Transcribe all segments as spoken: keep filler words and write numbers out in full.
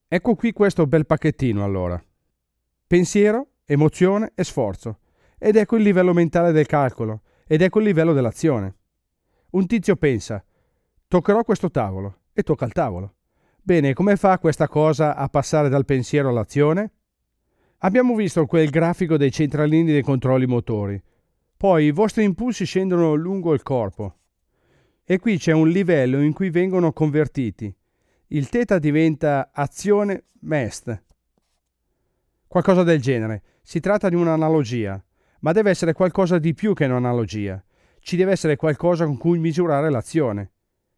Ecco qui questo bel pacchettino allora. Pensiero, emozione e sforzo. Ed ecco il livello mentale del calcolo. Ed ecco il livello dell'azione. Un tizio pensa, toccherò questo tavolo, e tocca il tavolo. Bene, come fa questa cosa a passare dal pensiero all'azione? Abbiamo visto quel grafico dei centralini dei controlli motori. Poi i vostri impulsi scendono lungo il corpo. E qui c'è un livello in cui vengono convertiti. Il theta diventa azione M E S T. Qualcosa del genere. Si tratta di un'analogia, ma deve essere qualcosa di più che un'analogia. Ci deve essere qualcosa con cui misurare l'azione.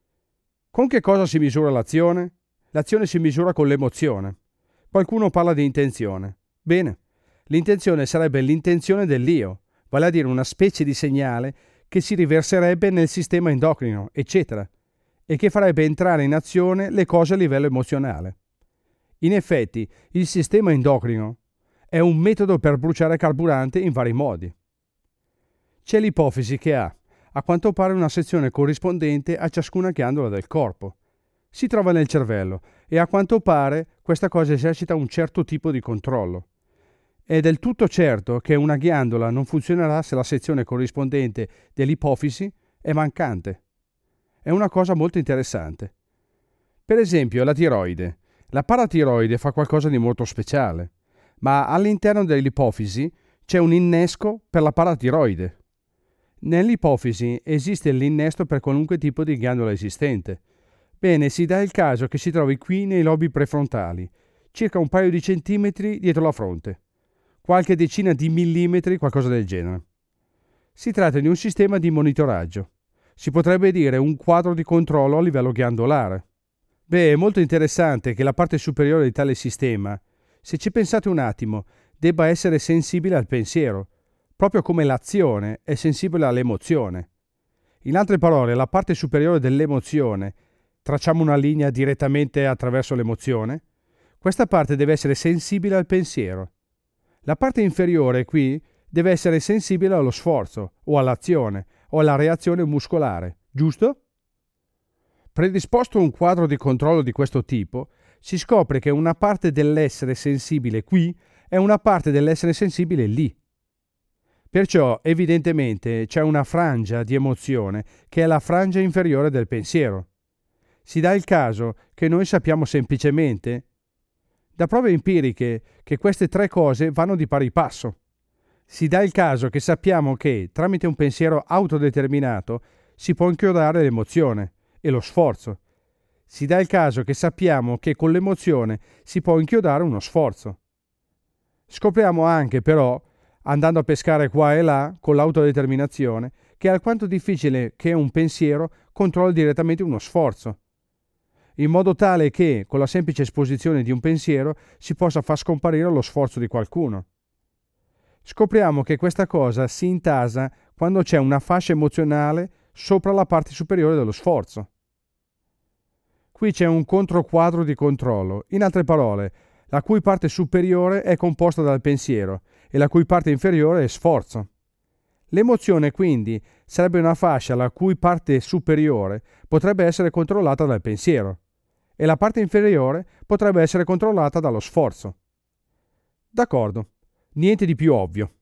Con che cosa si misura l'azione? L'azione si misura con l'emozione. Qualcuno parla di intenzione. Bene, l'intenzione sarebbe l'intenzione dell'io, vale a dire una specie di segnale che si riverserebbe nel sistema endocrino, eccetera, e che farebbe entrare in azione le cose a livello emozionale. In effetti, il sistema endocrino è un metodo per bruciare carburante in vari modi. C'è l'ipofisi che ha, a quanto pare, una sezione corrispondente a ciascuna ghiandola del corpo. Si trova nel cervello e a quanto pare questa cosa esercita un certo tipo di controllo. È del tutto certo che una ghiandola non funzionerà se la sezione corrispondente dell'ipofisi è mancante. È una cosa molto interessante. Per esempio, la tiroide. La paratiroide fa qualcosa di molto speciale, ma all'interno dell'ipofisi c'è un innesco per la paratiroide. Nell'ipofisi esiste l'innesto per qualunque tipo di ghiandola esistente. Bene, si dà il caso che si trovi qui nei lobi prefrontali, circa un paio di centimetri dietro la fronte. Qualche decina di millimetri, qualcosa del genere. Si tratta di un sistema di monitoraggio. Si potrebbe dire un quadro di controllo a livello ghiandolare. Beh, è molto interessante che la parte superiore di tale sistema, se ci pensate un attimo, debba essere sensibile al pensiero, proprio come l'azione è sensibile all'emozione. In altre parole, la parte superiore dell'emozione, tracciamo una linea direttamente attraverso l'emozione, questa parte deve essere sensibile al pensiero. La parte inferiore qui deve essere sensibile allo sforzo, o all'azione, o alla reazione muscolare, giusto? Predisposto un quadro di controllo di questo tipo, si scopre che una parte dell'essere sensibile qui è una parte dell'essere sensibile lì. Perciò, evidentemente, c'è una frangia di emozione che è la frangia inferiore del pensiero. Si dà il caso che noi sappiamo semplicemente, da prove empiriche, che queste tre cose vanno di pari passo. Si dà il caso che sappiamo che, tramite un pensiero autodeterminato, si può inchiodare l'emozione e lo sforzo. Si dà il caso che sappiamo che con l'emozione si può inchiodare uno sforzo. Scopriamo anche, però, andando a pescare qua e là con l'autodeterminazione, che è alquanto difficile che un pensiero controlli direttamente uno sforzo, in modo tale che, con la semplice esposizione di un pensiero, si possa far scomparire lo sforzo di qualcuno. Scopriamo che questa cosa si intasa quando c'è una fascia emozionale sopra la parte superiore dello sforzo. Qui c'è un controquadro di controllo, in altre parole, la cui parte superiore è composta dal pensiero e la cui parte inferiore è sforzo. L'emozione, quindi, sarebbe una fascia la cui parte superiore potrebbe essere controllata dal pensiero e la parte inferiore potrebbe essere controllata dallo sforzo. D'accordo, niente di più ovvio.